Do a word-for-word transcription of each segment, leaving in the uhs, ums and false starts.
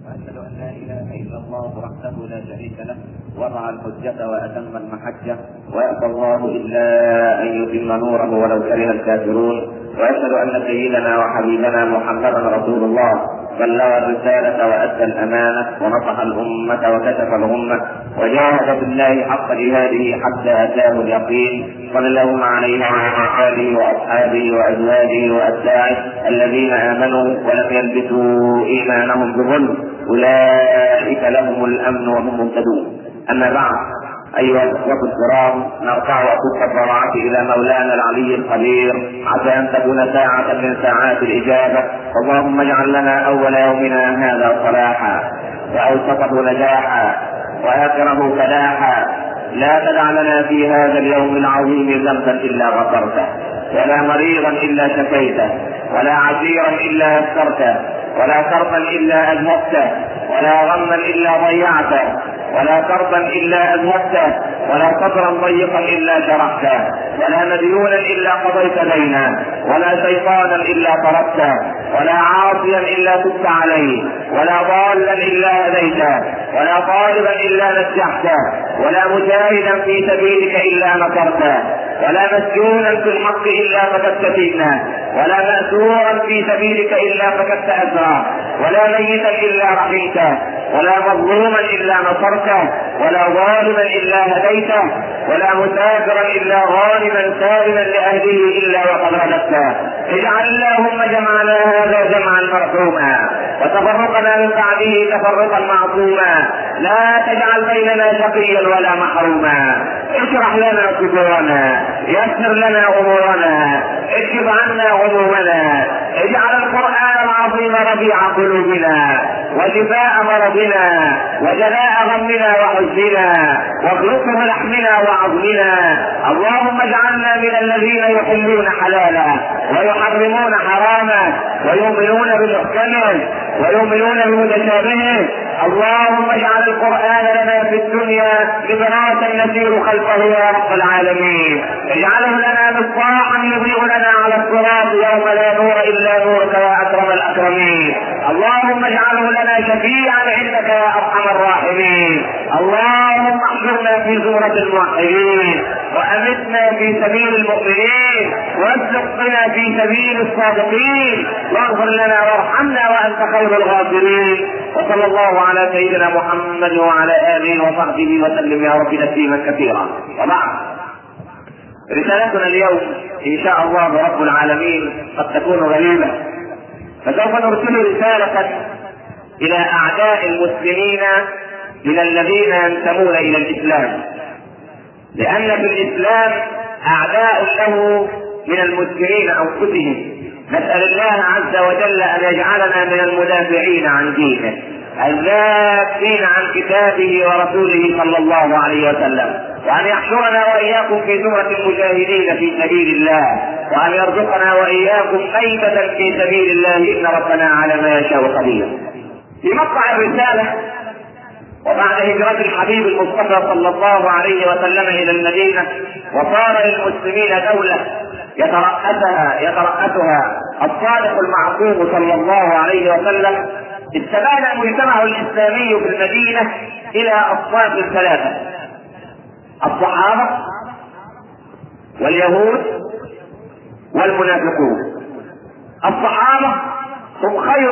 وأشهد أن لا إله إلا الله وحده لا شريك له وضع الحجة وأتم المحجة ويأبى الله إلا أن يتم نوره ولو كره الكافرون. وأشهد أن سيدنا وحبيبنا محمدا رسول الله بلغ الرسالة وأدى الأمانة ونصح الأمة وكشف الغمة وجاهد بالله حق جهاده حتى أتاه اليقين، صلى الله عليه وعلى آله وأصحابه وأزواجه وأتباعه الذين آمنوا ولم يلبسوا إيمانهم بظلم أولئك لهم الأمن وهم مهتدون. أما بعد، أيها الأخوة الكرام، نرفع أكف الضراعة إلى مولانا العلي القدير عسى أن تكون ساعة من ساعات الإجابة. اللهم اجعل لنا أول يومنا هذا صلاحا وأوسطه نجاحا وآخره فلاحا. لا تدع لنا في هذا اليوم العظيم ذنبا إلا غفرته، ولا مريضا إلا شفيته، ولا عسيرا إلا يسرته، ولا كربا إلا أذهبته، ولا غما إلا ضيعته، ولا كربا إلا أذهبته، ولا صدرا ضيقا إلا شرحته، ولا مديونا إلا قضيت دينا، ولا شيطانا إلا طردته، ولا عاصيا إلا تبت عليه، ولا ضالا إلا هديته، ولا طالبا إلا نجحته، ولا مجاهدا في سبيلك إلا نصرته، ولا مسجونا في الحق إلا فكدت فينا، ولا مأسورا في سبيلك إلا فكدت أسرا، ولا ميتا إلا رحمته، ولا مظلوما إلا نصرته، ولا ظالما إلا هديته، ولا مسافرا إلا غانما سالما لأهله إلا وقد رددته. اجعل اللهم جمعنا هذا جمعا مرحوما وتفرقنا من بعده تفرقا معصوما. لا تجعل بيننا شقيا ولا محروما. اشرح لنا صدورنا، يسر لنا امورنا، اكشف عنا غمومنا. اجعل القرآن العظيم ربيع قلوبنا وشفاء مرضنا وجلاء غمنا وحزننا واخلصه لحمنا وعظمنا. اللهم اجعلنا من الذين يحلون حلالا ويحرمون حراما ويؤمنون بمحكمه ويؤمنون بمتشابهه. اللهم اجعل القرآن لنا في الدنيا لبراسا نسير خلفه يا رب العالمين. اجعله لنا مصباحا يضيء لنا على الصراط يوم لا نور الا نورك يا اكرم الاكرمين. اللهم اجعله لنا شفيعا عندك يا ارحم الراحمين. اللهم احشرنا في زمرة الموحدين وامتنا في سبيل المؤمنين واسلك بنا في سبيل الصادقين واغفر لنا وارحمنا وانت خير الغافرين. وصلى الله على سيدنا محمد وعلى اله وصحبه وسلم يا رب تسليما كثيرا. وبعد، رسالتنا اليوم ان شاء الله رب العالمين قد تكون غريبة، فسوف نرسل رسالة الى اعداء المسلمين من الذين ينتمون الى الاسلام، لان في الاسلام اعداء له من المسلمين انفسهم. نسأل الله عز وجل ان يجعلنا من المدافعين عن دينه الذابين عن كتابه ورسوله صلى الله عليه وسلم، وان يحشرنا واياكم في زمرة المجاهدين في سبيل الله، وان يرزقنا واياكم ميتة في سبيل الله ان ربنا على ما يشاء قدير. في مقطع الرسالة وبعد هجرة الحبيب المصطفى صلى الله عليه وسلم الى المدينة وصار للمسلمين دولة يترأسها يترأسها الصادق المعصوم صلى الله عليه وسلم، استبان المجتمع الاسلامي في المدينة الى اصناف ثلاثة: الصحابة واليهود والمنافقون. الصحابة هم خير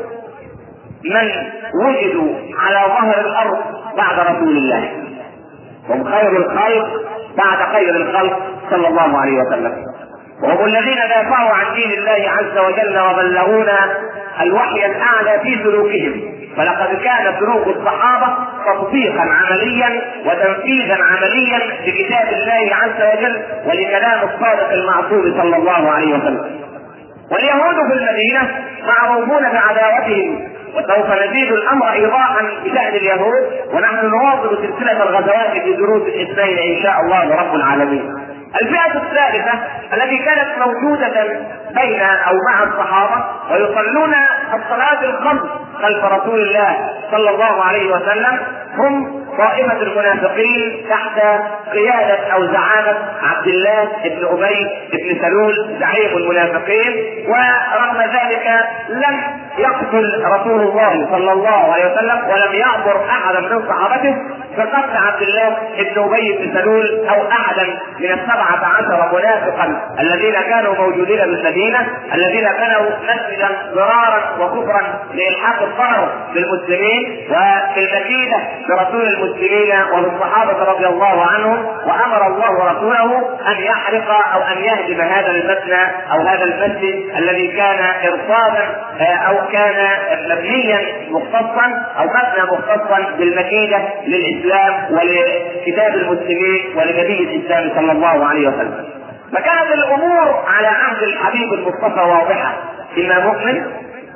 من وجدوا على ظهر الارض بعد رسول الله، هم خير الخلق بعد خير الخلق صلى الله عليه وسلم، وهم الذين دافعوا عن دين الله عز وجل وبلغونا الوحي الاعلى في سلوكهم. فلقد كان سلوك الصحابة تطبيقا عمليا وتنفيذا عمليا لكتاب الله عز وجل ولكلام الصادق المعصوم صلى الله عليه وسلم. واليهود في المدينة معروفون بعداوتهم، وسوف نزيد الامر ايضاحا بشأن اليهود، ونحن نواصل سلسلة الغزوات في دروس الاثنين ان شاء الله رب العالمين. الفئة الثالثة التي كانت موجودة بين او مع الصحابة ويصلون الصلاة الخمس خلف رسول الله صلى الله عليه وسلم هم طائفة المنافقين تحت قيادة أو زعامة عبد الله بن أبي بن سلول زعيم المنافقين، ورغم ذلك لم يقتل رسول الله صلى الله عليه وسلم ولم يأمر أحدا من صحابته بقتل عبد الله بن أبي بن سلول أو أحدا من السبعة عشر منافقا الذين كانوا موجودين بالمدينة، الذين كانوا مسجدا ضرارا وكفرا لإلحاق الضرر بالمسلمين وفي المدينة برسول المسلمين وبالصحابة رضي الله عنهم. وأمر الله رسوله أن يحرق أو أن يهدم هذا المبنى أو هذا المسجد الذي كان إرصادا أو كان مبنيا مختصا أو مبنى مختصا بالمكيدة للإسلام ولكتاب المسلمين ولنبي الإسلام صلى الله عليه وسلم. فكانت الأمور على عهد الحبيب المصطفى واضحة، إما مؤمن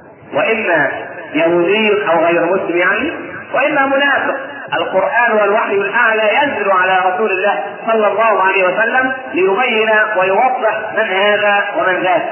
وإما يهودي أو غير مسلم يعني، وإما منافق. القرآن والوحي الأعلى ينزل على رسول الله صلى الله عليه وسلم ليبين ويوضح من هذا ومن ذاك.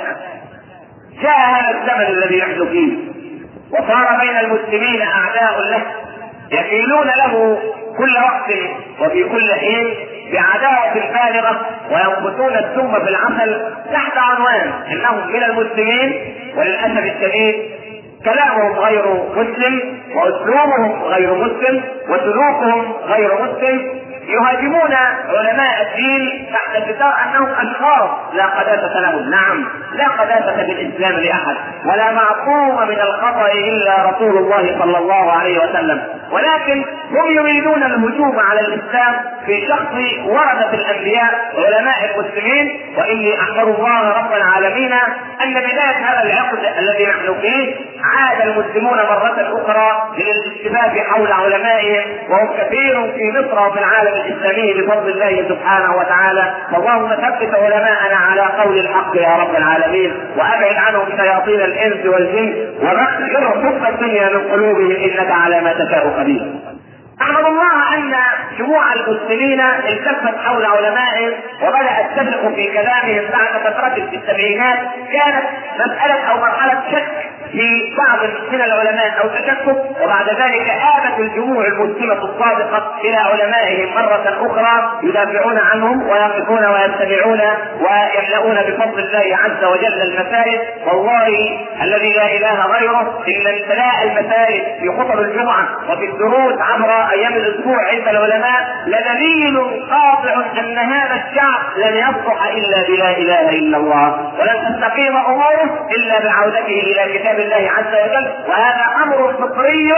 جاء هذا الزمن الذي نحن فيه وصار بين المسلمين أعداء له يكيلون له كل وقت وفي كل حين بعداوة بالغة وينبتون السم في العسل تحت عنوان انهم من المسلمين، وللاسف الشديد كلامهم غير مسلم واسلوبهم غير مسلم وسلوكهم غير مسلم. يهاجمون علماء الدين تحت ستار انهم اشخاص لا قداسة لهم. نعم، لا قداسة بالاسلام لاحد، ولا معصوم من الخطأ الا رسول الله صلى الله عليه وسلم، ولكن هم يريدون الهجوم على الاسلام في شخص ورثة الانبياء علماء المسلمين. واني احمد الله رب العالمين ان بداية هذا العقد الذي نحن فيه عاد المسلمون مرة اخرى للاشتباك حول علمائهم، وهم كثير في مصر وفي العالم الإسلامي بفضل الله سبحانه وتعالى. فاللهم ثبت علماءنا على قول الحق يا رب العالمين، وأبعد عنهم شياطين الإنس والجن، وبخر حب الدنيا من قلوبهم إنك على ما تشاء قدير. أحمد الله أن جموع المسلمين التفت حول علمائهم وبدأت تثق في كلامهم بعد فترة في السبعينات. كانت مسألة أو مرحلة شك في بعض من العلماء أو تشكك، وبعد ذلك آبت الجموع المسلمة الصادقة إلى علمائهم مرة أخرى يدافعون عنهم ويقفون ويستمعون ويملؤون بفضل الله عز وجل المساجد. والله الذي لا إله غيره إن امتلاء المساجد في خطب الجمعة وفي الدروس عبر أيام الأسبوع عند العلماء لدليل قاطع أن هذا الشعب لن يصلح إلا بلا إله إلا الله، ولن تستقيم أموره إلا بعودته إلى كتاب الله عز وجل. وهذا أمر فطري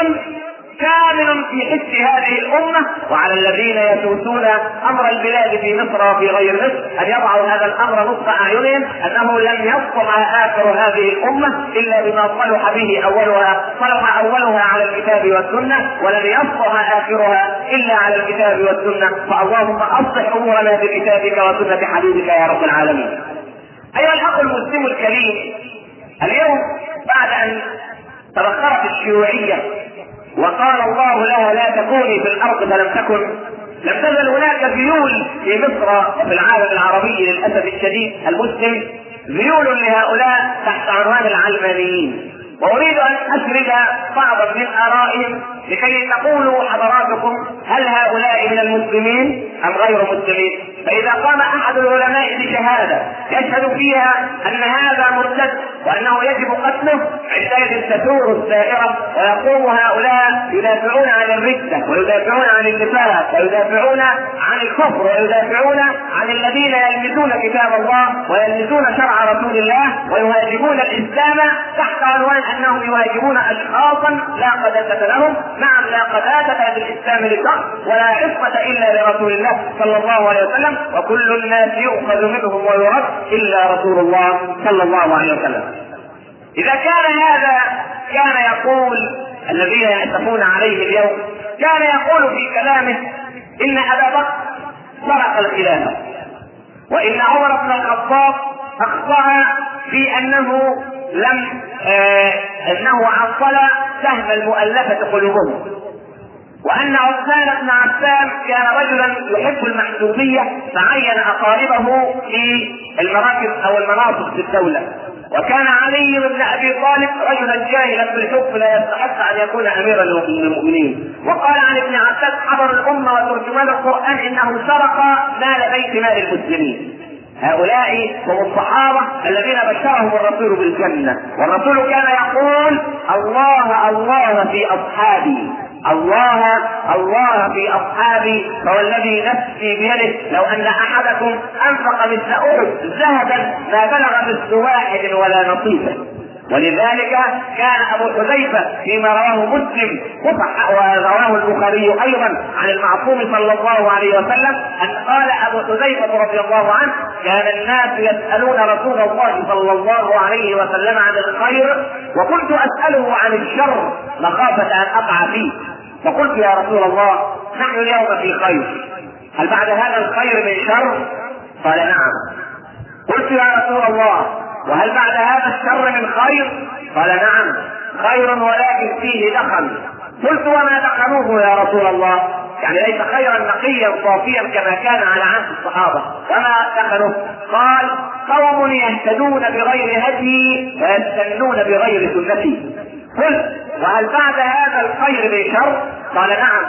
كامل في حس هذه الأمة، وعلى الذين يسوسون أمر البلاد في مصر وفي غير مصر أن يضعوا هذا الأمر نصب أعينهم، أنه لن يصلح آخر هذه الأمة إلا بما صلح به أولها، صلح أولها على الكتاب والسنة، ولن يصلح آخرها إلا على الكتاب والسنة. فاللهم أصلح أمورنا بكتابك وسنة حبيبك يا رب العالمين. أيها الأخ المسلم الكريم، اليوم بعد أن تبخرت الشيوعية وقال الله لها لا تكوني في الارض فلم تكن، لم تزل هناك ذيول في مصر وفي العالم العربي للاسف الشديد المسلم، ذيول لهؤلاء تحت عنوان العلمانيين. واريد ان اسرد بعضا من ارائهم لكي تقولوا حضراتكم هل هؤلاء من المسلمين ام غير مسلمين. فاذا قام احد العلماء بشهاده يشهد فيها ان هذا مرتد وانه يجب قتله، عندئذ تثور الدائره ويقوم هؤلاء يدافعون عن الردة ويدافعون عن النفاق ويدافعون عن الكفر ويدافعون عن الذين يلمسون كتاب الله ويلمسون شرع رسول الله ويهاجمون الاسلام تحت عنوان انهم يهاجمون اشخاصا لا قداسة لهم. نعم، لا قداسة للاسلام لشخص ولا عصمة الا لرسول الله صلى الله عليه وسلم، وكل الناس يؤخذ منهم ويرد الا رسول الله صلى الله عليه وسلم. اذا كان هذا كان يقول الذين يعتفون عليه اليوم، كان يقول في كلامه ان ابا بكر سرق الخلافة، وان عمر بن الخطاب اخطأ في انه لم آه انه عطل سهم المؤلفة قلوبهم، وان عثمان بن عفان كان رجلا يحب المحسوبية فعين اقاربه في المراكز او المناصب في الدولة. وكان علي بن ابي طالب رجلا جاهلا بالحكم لا يستحق ان يكون اميرا للمؤمنين. وقال عن ابن عباس حضر الامه وترجمان القران انه سرق مال بيت مال المسلمين. هؤلاء هم الصحابه الذين بشرهم الرسول بالجنه، والرسول كان يقول الله الله في اصحابي، الله الله في اصحابي، فوالذي نفسي بيده لو ان احدكم انفق مثل احد ذهبا ما بلغ مثل واحد ولا نصيبه. ولذلك كان ابو حذيفه فيما رواه مسلم ورواه البخاري ايضا عن المعصوم صلى الله عليه وسلم ان قال ابو حذيفه رضي الله عنه كان الناس يسالون رسول الله صلى الله عليه وسلم عن الخير وكنت اساله عن الشر مخافه ان اقع فيه، فقلت يا رسول الله نحن اليوم في خير، هل بعد هذا الخير من شر؟ قال نعم. قلت يا رسول الله وهل بعد هذا الشر من خير؟ قال نعم خير ولكن فيه دخن. قلت وما دخنوه يا رسول الله؟ يعني ليس خيرا نقيا صافيا كما كان على عهد الصحابه، وما دخنوه؟ قال قوم يهتدون بغير هدي ويستنون بغير سنتي. قلت وهل بعد هذا الخير من شر؟ قال نعم.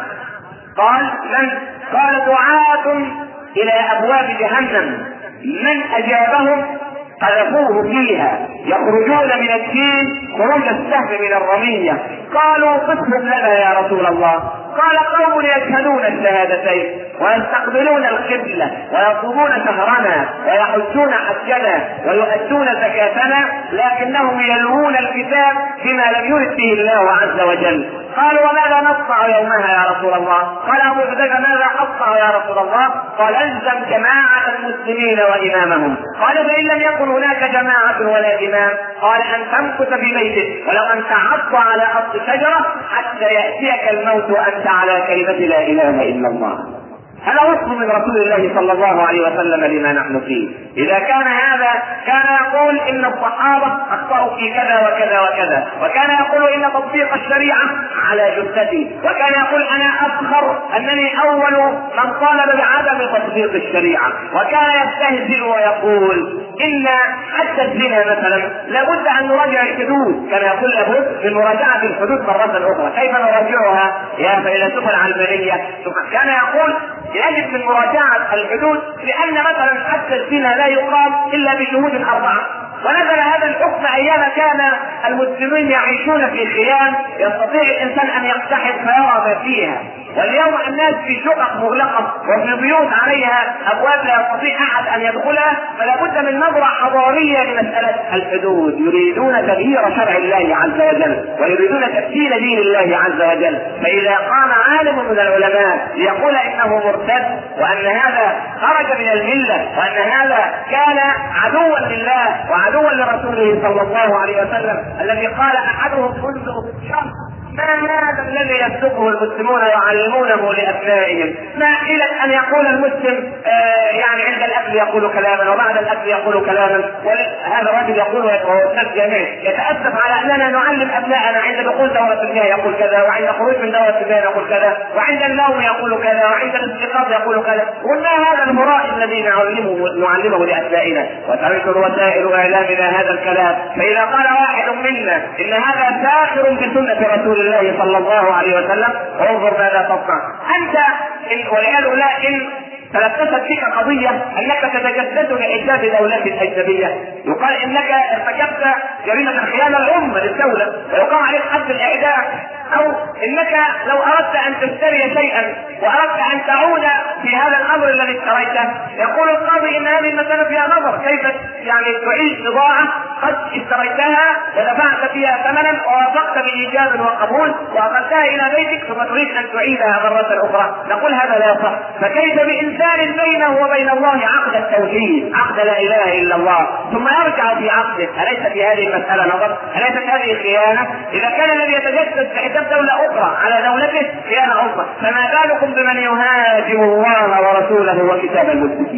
قال من؟ قال دعاة الى ابواب جهنم من اجابهم قذفوه فيها يخرجون من الدين خروج السهم من الرمية. قالوا قسم لنا يا رسول الله. قال قوم يشهدون الشهادتين ويستقبلون القبلة ويصومون شهرنا ويحجون حجنا ويؤدون زكاتنا لكنهم يلوون الكتاب بما لم يرد به الله عز وجل. قالوا وماذا نصنع يومها يا رسول الله؟ قال ابو حذيفه ماذا اصنع يا رسول الله؟ قال الزم جماعة المسلمين وامامهم. قال فان لم يكن هناك جماعة ولا امام؟ قال ان تمكث في بيتك ولو ان تعض على اصل شجرة حتى ياتيك الموت وانت على كلمة لا اله الا الله. هذا وصف من رسول الله صلى الله عليه وسلم لما نحن فيه. اذا كان هذا كان يقول ان الصحابه اخطاوا في كذا وكذا وكذا، وكان يقول ان تطبيق الشريعه على جثتي، وكان يقول انا افخر انني اول من طالب بعدم تطبيق الشريعه، وكان يستهزئ ويقول ان حتى الزنا مثلا لابد ان نراجع الحدود، كان يقول لابد من مراجعه الحدود مره اخرى. كيف نراجعها يا فيلسوف العلمانيه؟ كان يقول يجب من مراجعة الحدود لأن مثلا حتى الزنا لا يقام إلا بشهود أربعة، ونزل هذا الحكم أيام كان المسلمين يعيشون في خيام يستطيع الإنسان أن يقتحم فيرى ما فيها، واليوم الناس في شقق مغلقة وفي بيوت عليها أبواب لا يستطيع أحد أن يدخلها، فلا بد من نظرة حضارية لمسألة الحدود. يريدون تغيير شرع الله عز وجل ويريدون تبديل دين الله عز وجل، فإذا قام عالم من العلماء ليقول إنه مرتد وأن هذا خرج من الملة وأن هذا كان عدوا لله وعدوا لرسوله صلى الله عليه وسلم الذي قال أحدهم منذ شهر ما هذا الذي يسلكه المسلمون يعلمونه لابنائهم؟ ما حيلة ان يقول المسلم آه يعني عند الاكل يقول كلاما وبعد الاكل يقول كلاما، وهذا الرجل يقول ويتأسف جميع يتاسف على اننا نعلم ابنائنا عند دخول دوره المياه يقول كذا، وعند خروج من دوره المياه يقول كذا، وعند النوم يقول كذا، وعند الاستيقاظ يقول كذا. قلنا هذا المراء الذي نعلمه نعلمه لابنائنا، وتنشر وسائل اعلامنا هذا الكلام. فاذا قال واحد منا ان هذا ساخر بسنه رسول الله الله صلى الله عليه وسلم انظر ماذا تصنع انت. إن ولقالوا لا ان تلبست فيك قضيه انك تتجسد لاحداث دولات اجنبيه، يقال انك ارتكبت جريمه خيانه الامه للدوله ويقام عليك حد الاعدام، او انك لو اردت ان تشتري شيئا واردت ان تعود في هذا الامر الذي اشتريته، يقول القاضي ان هذه المساله فيها نظر، كيف يعني تعيش بضاعه قد اشتريتها ودفعت فيها ثمنا ووافقت بايجاب وقبول واخذتها الى بيتك ثم تريد ان تعيدها مره اخرى، نقول هذا لا يصح. فكيف بانسان بينه وبين الله عقد التوحيد، عقد لا اله الا الله، ثم يرجع في عقده؟ اليس في هذه المساله نظر؟ اليست هذه خيانه؟ اذا كان الذي يتجسد باحداث دوله اخرى على دولته خيانه اخرى، فما بالكم بمن يهاجم الله ورسوله وكتاب المسلمين؟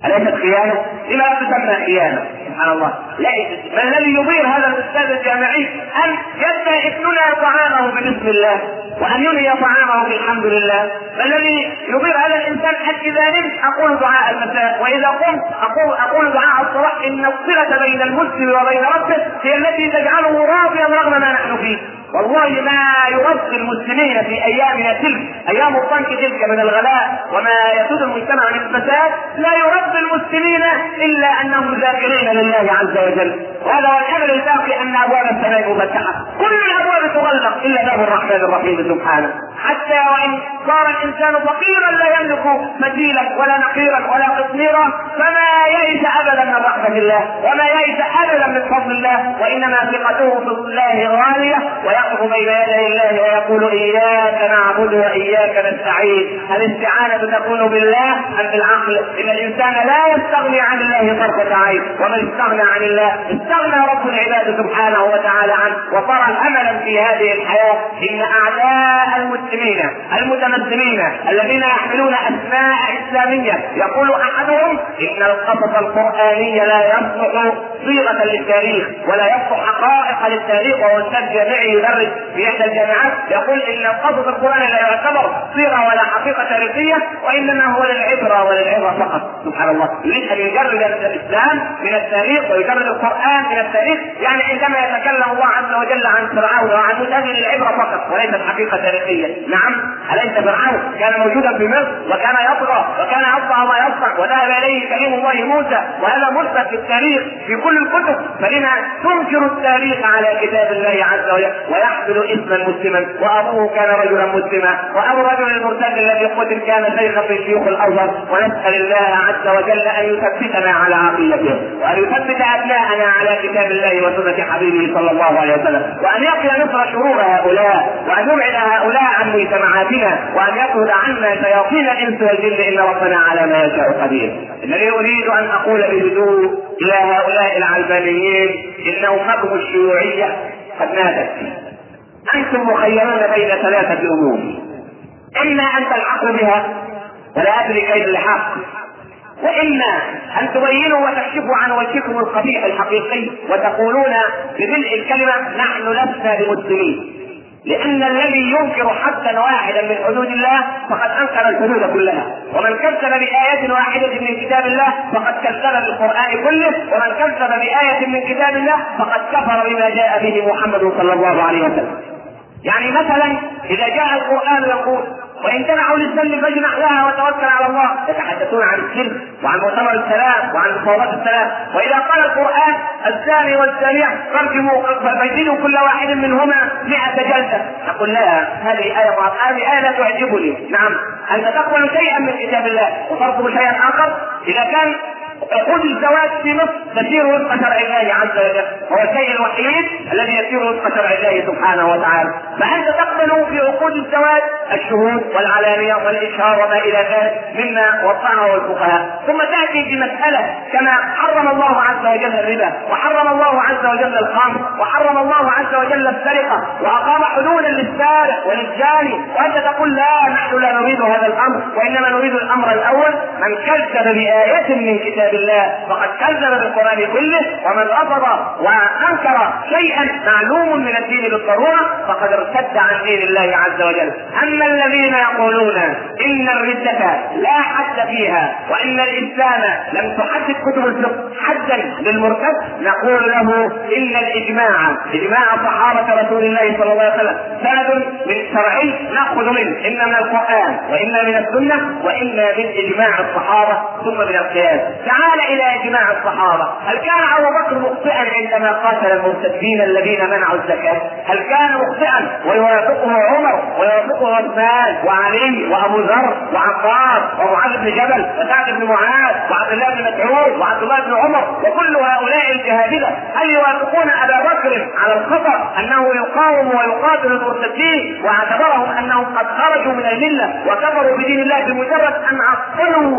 أليست خيانة؟ لما لا تسمى خيانة؟ سبحان الله. لا، ما الذي يضير هذا الأستاذ الجامعي أن يبدأ ابننا طعامه بسم الله وأن ينهي طعامه بالحمد لله؟ ما الذي يضير هذا الإنسان أن إذا نمت أقول دعاء المساء وإذا قمت أقول أقول دعاء الصباح؟ إن الصلة بين المسلم وبين ربه هي التي تجعله راضيا رغم ما نحن فيه. والله ما يرضي المسلمين في ايامنا تلك، ايام الضنك تلك من الغلاء وما يسود المجتمع من الفساد، لا يرضي المسلمين الا انهم ذاكرين لله عز وجل. وهذا هو الامر الباقي، ان ابواب السماء مفتحه، كل الابواب تغلق الا باب الرحمن الرحيم سبحانه. حتى وان صار الانسان فقيرا لا يملك مثيلا ولا نقيرا ولا قطميرا، فما يئس ابدا من رحمه الله وما يئس ابدا من فضل الله، وانما ثقته في الله غاليه، ويقف بين يدي الله ويقول اياك نعبد واياك نستعين. الاستعانه تكون بالله ام بالعقل؟ ان الانسان لا يستغني عن الله طرفه عين، ومن استغنى عن الله استغنى رب العباد سبحانه وتعالى عنه وصار املا في هذه الحياه. ان اعداء المسلمين المتمدنين الذين يحملون اسماء اسلاميه يقول احدهم ان القصص القراني لا يصلح صيغه للتاريخ ولا يصلح حقائق للتاريخ، وهو استاذ جامعي يدرس في احدى الجامعات يقول ان القصص القراني لا يعتبر صيغه ولا حقيقه تاريخيه وانما هو للعبره وللعبره فقط. سبحان الله، يريد ان يجرد الاسلام من التاريخ ويجرد القران من التاريخ، يعني عندما يتكلم الله عز وجل عن فرعون وعن موسى للعبره فقط وليست حقيقه تاريخيه. نعم، أليس فرعون كان موجودا في مصر وكان يطغى وكان يصنع ما يصنع وذهب اليه كريم الله موسى، وهذا مثبت في التاريخ في كل الكتب، فلما تنكر التاريخ على كتاب الله عز وجل ويحمل اسما مسلما وابوه كان رجلا مسلما وابو الرجل المرتد الذي قتل كان شيخا في شيوخ الازهر؟ ونسال الله عز وجل ان يثبتنا على عقيدته وان يثبت ابناءنا على كتاب الله وسنه حبيبه صلى الله عليه وسلم، وان يقي نصر شرور هؤلاء وان يبعد هؤلاء عن مجتمعاتنا وان يطرد عنا شياطين الانس والجن، ان ربنا على ما يشاء قدير. الذي اريد ان اقول بهدوء الى هؤلاء العلمانيين ان امتهم الشيوعيه قد ماتت. انتم مخيرون بين ثلاثه امور، اما ان تلحقوا بها ولا ادري كيف الحق، واما ان تبينوا وتكشفوا عن وجهكم القبيح الحقيقي وتقولون بملء الكلمه نحن لسنا بمسلمين، لأن الذي ينكر حدا واحدا من حدود الله فقد أنكر الحدود كلها، ومن كذب بآية واحدة من كتاب الله فقد كذب بالقرآن كله، ومن كذب بآية من كتاب الله فقد كفر بما جاء به محمد صلى الله عليه وسلم. يعني مثلا إذا جاء القرآن يقول وإن تنعوا للسلم فاجنح لها وتوكل على الله، يتحدثون عن السلم وعن مؤتمر السلام وعن مفاوضات السلام، وإذا قال القرآن الزاني والزانية فارجموا فاجلدوا كل واحد منهما مئة جلدة، نقول لا، هذه آية هذه آية لا تعجبني. نعم، أنت تقبل شيئا من كتاب الله وترفض شيئا آخر. إذا كان عقود الزواج في مصر تسير وفق شرع الله عز وجل، هو الشيء الوحيد الذي يسير وفق شرع الله سبحانه وتعالى، فأنت تقبل في عقود الزواج الشهود والعلانية والإشهار وما إلى ذلك مما وضعه الفقهاء، ثم تأتي بمسألة كما حرم الله عز وجل الربا وحرم الله عز وجل الخمر وحرم الله عز وجل السرقة وأقام حدودا للسارق وللجاني، وأنت تقول لا، نحن لا نريد هذا الأمر وإنما نريد الأمر الأول. من كذب بآية من كتاب الله فقد كذب بالقرآن كله، ومن رفض وأنكر شيئا معلوم من الدين بالضرورة فقد ارتد عن دين الله عز وجل. أما الذين يقولون إن الردة لا حد فيها وإن الإسلام لم تحدد كتب الفقه حدا للمرتد، نقول له إن الإجماع إجماع صحابة رسول الله صلى الله عليه وسلم سند من شرعي نأخذ منه، إما من القرآن وإما من السنة وإما من إجماع الصحابة ثم من القياس. تعال إلى إجماع الصحابة. هل كان أبو بكر مخطئا عندما قاتل المرتدين الذين منعوا الزكاة؟ هل كان مخطئا ويوافقه عمر ويوافقه عثمان وعلي وأبو ذر وعباس ومعاذ بن جبل وسعد بن معاذ وعبد الله بن مسعود وعبد الله بن عمر وكل هؤلاء الجهابذة؟ هل يوافقون أبا بكر على الخطأ أنه يقاوم ويقاتل المرتدين واعتبرهم أنهم قد خرجوا من الملة وكفروا بدين الله بمجرد أن عطلوا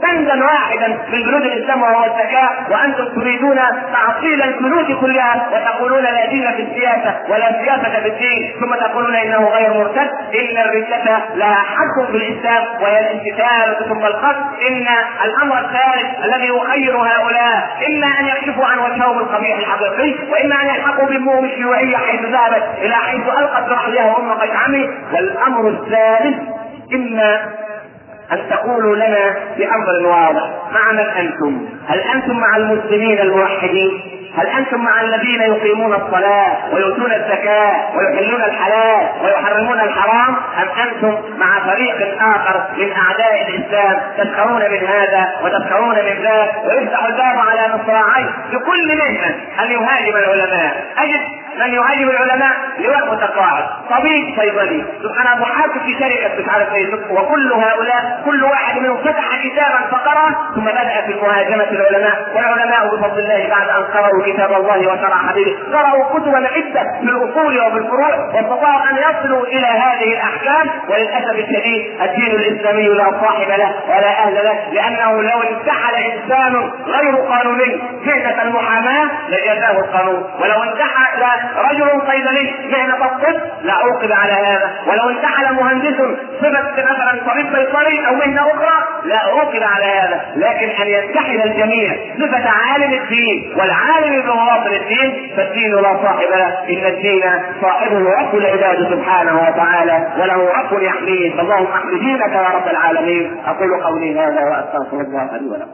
بندا واحدا من بنود الاسلام وهو الزكاه، وانتم تريدون تعطيل البنود كلها وتقولون لا دين في السياسه ولا سياسه في الدين، ثم تقولون انه غير مرتد. ان الردة لها حق في الاسلام وهي الانتكال ثم القتل. ان الامر الثالث الذي يخير هؤلاء اما ان يكشفوا عن وجههم القبيح الحقيقي، واما ان يلحقوا بامهم الشيوعيه حيث ذهبت الى حيث القت برحلها ام قد عمي. والامر الثالث اما ان تقولوا لنا بامر واضح مع من انتم. هل انتم مع المسلمين الموحدين؟ هل انتم مع الذين يقيمون الصلاة ويؤتون الزكاة ويحلون الحلال ويحرمون الحرام، ام انتم مع فريق اخر من اعداء الاسلام تسخرون من هذا وتسخرون من ذاك ويفتح الباب على مصراعي لكل منهم ان يهاجم العلماء؟ اجد من يهاجم العلماء لواء متقاعد، طبيب، صيدلي، انا محاسب في شركه مش عارف ايه، وكل هؤلاء كل واحد منهم فتح كتابا فقرأ ثم بدأ في مهاجمة العلماء. والعلماء بفضل الله بعد ان قرأوا كتاب الله وشرع حديثه قرأوا كتبا عدة في الاصول وفي الفروع واستطاعوا ان يصلوا الى هذه الاحكام. وللاسف الشديد الدين الاسلامي لا صاحب له ولا اهل له، لانه لو انتحل انسان غير قانوني مهنة المحاماة لجزاه القانون، ولو انتحل رجل صيدلي مهنة الطب لعوقب على هذا، ولو انتحل مهندس صفة مثلا طبيب بيطري او مهنة اخرى لا عوقب على هذا. لكن ان ينتحل الجميع صفة عالم الدين والعالم بمواطن الدين فالدين لا صاحب له. ان الدين صاحبه رب العباد سبحانه وتعالى وله رب يحميه. اللهم احمي دينك يا رب العالمين. اقول قولي هذا واستغفر الله لي ولكم.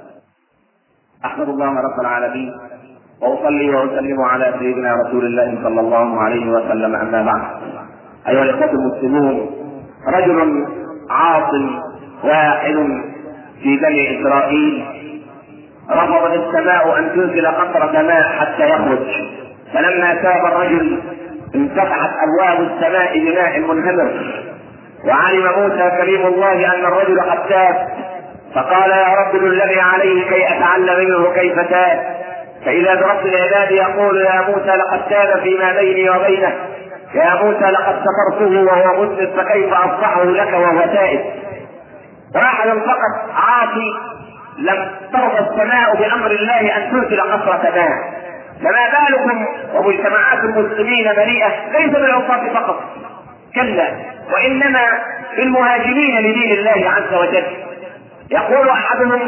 احمد الله رب العالمين واصلي واسلم على سيدنا رسول الله صلى الله عليه وسلم. اما بعد، ايها الاخوه المسلمون، رجل عاصم واحد في بني اسرائيل رفضت السماء ان تنزل قطرة ماء حتى يخرج، فلما تاب الرجل انفتحت ابواب السماء بماء منهمر، وعلم موسى كريم الله ان الرجل قد تاب، فقال يا رب دلني عليه كي اتعلم منه كيف تاب. فإذا برب العباد يقول يا موسى لقد تاب فيما بيني وبينه، يا موسى لقد سترته وهو مسلم فكيف أصبحه لك وهو تائب. واحد فقط عاصي لم ترضى السماء بأمر الله أن تنزل قطرة ماء، فما بالكم ومجتمعات المسلمين مليئة ليس بالعصاة فقط، كلا وإنما بالمهاجمين لدين الله عز وجل. يقول أحدهم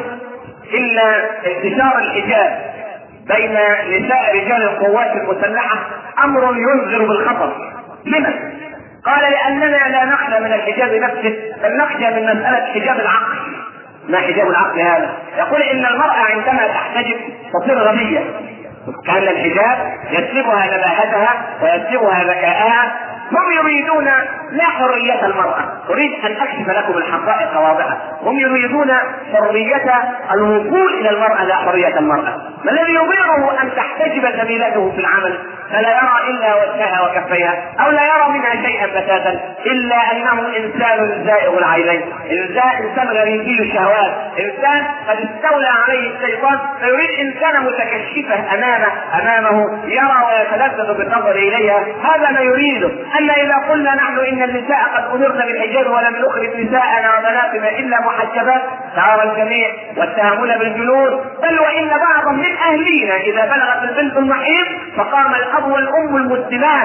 إن انتشار الحجاب بين نساء رجال القوات المسلحة امر ينذر بالخطر. لما؟ قال لاننا لا نخشى من الحجاب نفسه بل نخشى من مسألة حجاب العقل. ما حجاب العقل هذا؟ يقول ان المرأة عندما تحتجب تصير غبية، كأن الحجاب يسلبها نباهتها ويسلبها ذكاءها. هم يريدون لا حرية المرأة، أريد أن أكشف لكم الحقائق واضحة، هم يريدون حرية الوصول إلى المرأة لا حرية المرأة. ما الذي يضيره أن تحتجب زميلته في العمل فلا يرى إلا وجهها وكفيها أو لا يرى منها شيئا بتاتا إلا أنه إنسان زائغ العينين، إنسان غريزي الشهوات، إنسان قد استولى عليه الشيطان فيريد إنسان متكشفة أمامه أمامه يرى ويتلذذ بالنظر إليها. هذا ما يريده. أما إذا قلنا نحن إن النساء قد أمرنا بالحجاب ولم نخرج نساءنا وبناتنا إلا محجبات تعالى الجميع واتهمونا بالجنون، بل وإن بعضا من أهلينا إذا بلغت البنت المحيض فقام الأب والأم المسلمات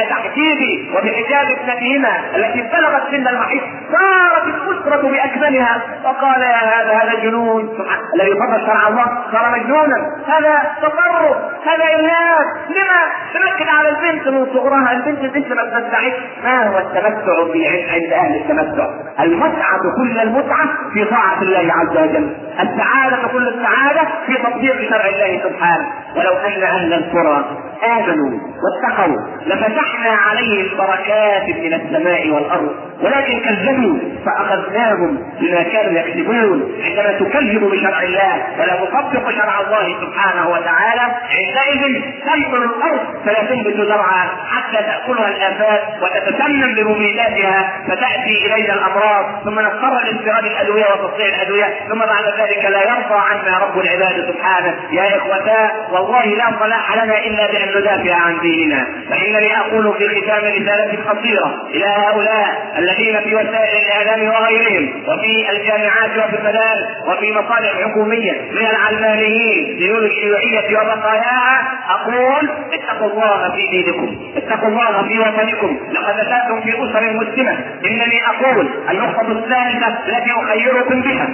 بتحجيب وبحجاب ابنتهما التي بلغت سن المحيض، صارت الأسرة بأكملها وقال يا هذا هذا جنون. الذي فضل شرع الله صار مجنونا، هذا تطرف، هذا إرهاب. لما تنكد على البنت من صغرها؟ البنت البنت ما تمتعش. ما هو التمتع في عند أهل التمتع؟ المتعة كل المتعة في طاعة الله عز وجل، السعادة كل السعادة في تطبيق شرع الله سبحانه. ولو أن أهل القرى آمنوا واتقوا لفتحنا عليهم بركات من السماء والأرض، ولكن كذبوا فأخذناهم بما كانوا يكذبون. عندما تكذب بشرع الله ولا تطبق شرع الله سبحانه وتعالى عندئذ تنقل الأرض فلا تنبت زرعا حتى تأكلها الآفات وتتسمم بمبيداتها فتأتي إلينا الأمراض، ثم نضطر لاستيراد الأدوية وتصنيع الأدوية، ثم بعد ذلك لا يرضى عنا رب العباد سبحانه. يا إخوتا والله لا صلاح لنا إلا بأن ندافع عن ديننا. فإنني أقول في ختام رسالة قصيرة إلى هؤلاء الذين في وسائل الاعلام وغيرهم وفي الجامعات وفي المدارس وفي مصالح حكوميه من العلمانيين ديون الشيوعيه وبقاياها، اقول اتقوا الله في دينكم، اتقوا الله في وطنكم، لقد اتاكم في اسر مسلمه. انني اقول النقطه الثالثه التي اخيركم بها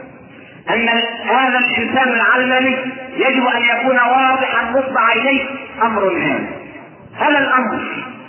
ان هذا الانسان العلماني يجب ان يكون واضحا نصب عينيه امر هام. هذا الامر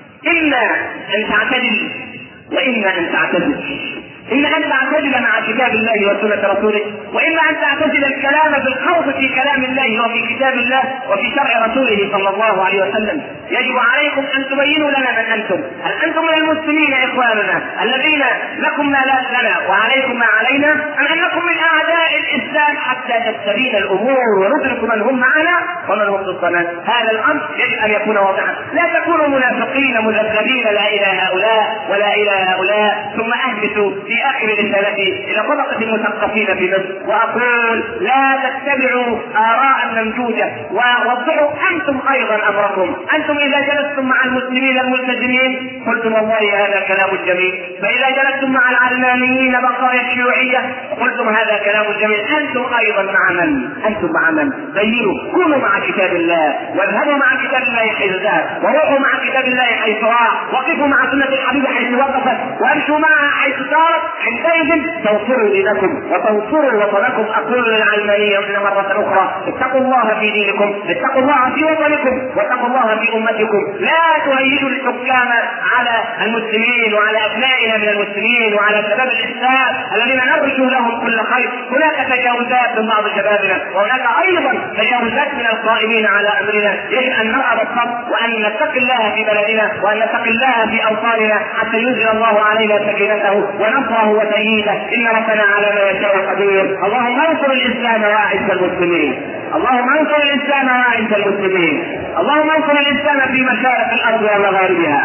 اما ان تعتدل واما ان تعتدل، إما أن تعتدل مع كتاب الله وسنة رسوله، وإما أن تعتدل الكلام بالخوض في كلام الله وفي كتاب الله وفي شرع رسوله صلى الله عليه وسلم. يجب عليكم أن تبينوا لنا من أنتم، هل أنتم من المسلمين إخواننا الذين لكم ما لا لنا وعليكم ما علينا، أم أنكم من أعداء الإسلام حتى تستبين الأمور وندرك من هم معنا ومن هم ضدنا. هذا الأمر يجب أن يكون واضحا، لا تكونوا منافقين مذبذبين لا إلى هؤلاء ولا إلى هؤلاء ثم أهبطوا في اخر رسالتي الى طبقه المثقفين في مصر واقول لا تتبعوا اراء ممجوده، ووضعوا انتم ايضا امركم. انتم اذا جلستم مع المسلمين الملتزمين قلتم والله هذا كلام جميل، فاذا جلستم مع العلمانيين بقايا الشيوعيه قلتم هذا كلام جميل. انتم ايضا مع من؟ انتم مع من؟ بينوا، كونوا مع كتاب الله واذهبوا مع كتاب الله حيث ذهب، وروحوا مع كتاب الله حيث راح، وقفوا مع سنه الحبيب حيث وقفت، وامشوا معها حيث صارت. عندئذ تنصروا دينكم وتنصروا وطنكم. اقول للعلمانيين مرة اخرى اتقوا الله في دينكم، اتقوا الله في وطنكم، واتقوا الله في امتكم. لا تهيجوا الحكام على المسلمين وعلى ابنائنا من المسلمين وعلى شباب الاسلام الذين نرجو لهم كل خير. هناك تجاوزات من بعض شبابنا، وهناك ايضا تجاوزات من القائمين على امرنا. يجب ان نرى بالصبر وان نتقي الله في بلدنا وان نتقي الله في اوطاننا حتى ينزل الله علينا سكينته ونصره وتأييده. إن ربنا على ما يشاء قدير. اللهم انصر الإسلام وأعز المسلمين، اللهم انصر الإسلام وأعز المسلمين، اللهم انصر الإسلام في مشارق الأرض ومغاربها.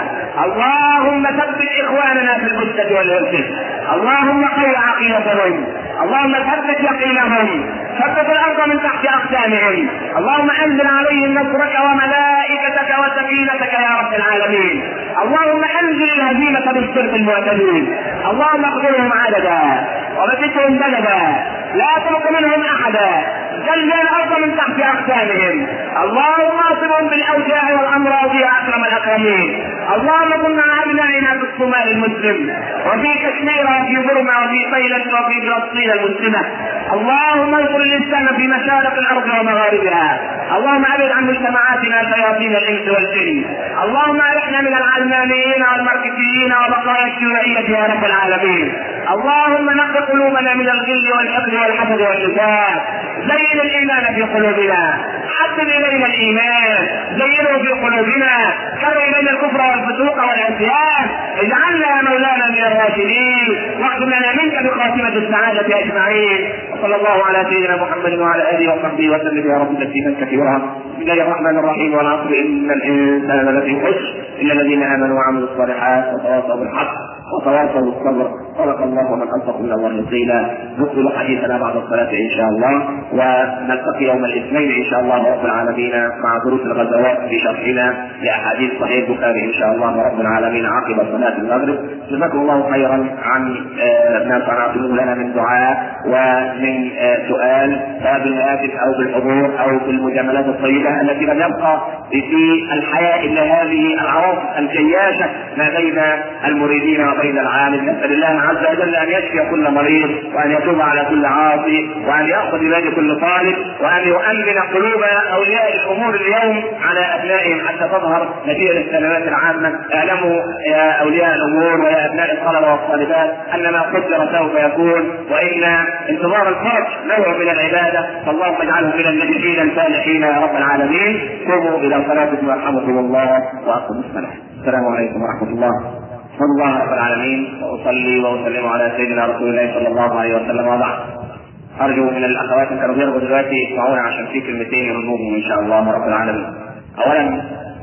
اللهم ثبت إخواننا في الجدة والإرشاد، اللهم قوي عقيدتهم، اللهم ثبت يقينهم، ثبت الأرض من تحت أقدامهم. اللهم أنزل عليهم نصرك وملائكتك وسكينتك يا رب العالمين. اللهم أنزل الهزيمة بالصرف المعتدين. اللهم اقتلهم عددا وبتكهم بلدا، لا تبق منهم أحدا، زلزل الأرض من تحت أقدامهم. اللهم اصبهم بالأوجاع والأمراض يا أكرم الأكرمين. اللهم كن مع أبنائنا في الصومال المسلم وفي كشمير وفي بورما وفي تايلاند وفي فلسطين المسلمة. اللهم انصر الإسلام في مشارق الأرض ومغاربها. اللهم أبعد عن مجتمعاتنا شياطين الإنس والجن. اللهم أرحنا من العلمانيين والماركسيين وبقايا الشيوعية يا رب العالمين. اللهم نقي قلوبنا من الغل والحقد والحسد والنفاق. زين الإيمان في قلوبنا، حبب إلينا الإيمان، زينه في قلوبنا، كره إلينا الكفر والفسوق والعصيان. اجعلنا يا مولانا من الراشدين، واختم لنا منك بخاتمة السعادة أجمعين. وصلى الله على سيدنا محمد وعلى آله وصحبه وسلم يا رب تسليما كثيرا. بسم الله الرحمن الرحيم. والعصر إن الإنسان لفي خسر إلا الذين آمنوا وعملوا الصالحات وتواصوا بالحق وتواصوا بالصبر. صدق الله ومن أنفق من الله قيلا. نكمل حديثنا بعد الصلاة إن شاء الله، ونلتقي يوم الاثنين إن شاء الله رب العالمين مع دروس الغزوات في شرحنا لأحاديث صحيح البخاري إن شاء الله رب العالمين عقب صلاة المغرب. جزاكم الله خيرا عن ما صنعتموه لنا من دعاء ومن سؤال، سواء بالهاتف أو بالحضور أو بالمجاملات الطيبة التي لم يبقى في الحياة إلا هذه العواطف الجياشة ما بين المريدين وبين العالم. نسأل الله عز وجل أن يشفي كل مريض، وأن يتوب على كل عاصي، وأن يأخذ بيد كل طالب، وأن يؤمن قلوب أولياء الأمور اليوم على أبنائهم حتى تظهر نتيجة السنوات العامة. اعلموا يا أولياء الأمور ويا أبناء الطلبة والطالبات أن ما قدر سوف يكون، وإن انتظار الفرج نوع من العبادة، فاللهم اجعله من النبيين الفالحين يا رب العالمين. قوموا إلى صلاتكم يرحمكم الله وأقم الصلاة. السلام عليكم ورحمة الله. صلى الله رب العالمين وأصلي وأسلم على سيدنا رسول الله صلى الله عليه وسلم. وبعد، أرجو من الأخوات اللي كانوا بيرغبوا دلوقتي يسمعونا عشان في كلمتين يرضوهم إن شاء الله رب العالمين. أولا،